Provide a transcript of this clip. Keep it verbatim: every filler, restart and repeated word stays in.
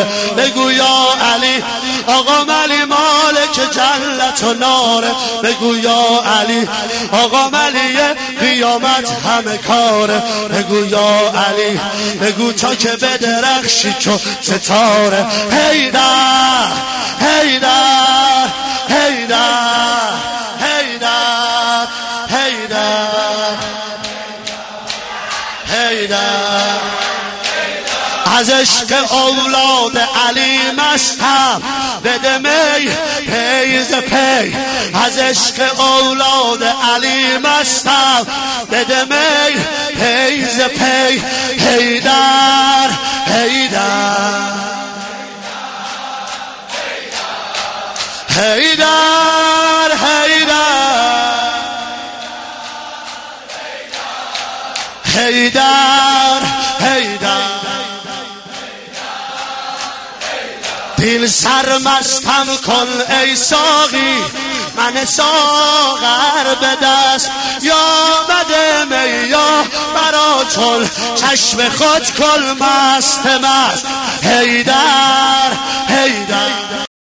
بگو یا علی آقا ملی مالک جلت و ناره بگو یا علی آقا ملی قیامت همه کاره بگو یا علی بگو تا که بدرخشی چو ستاره حیدر حیدر حیدر حیدر حیدر حیدر از عشق اولاد علی مستم بده می پیز پی از عشق اولاد علی مستم بده می پیز پی حیدر حیدر حیدر حیدر حیدر حیدر دل سرمستم کن ای ساقی من ساغر به دست یا بده می یا برا چل چشم خود کل مست مست حیدر حیدر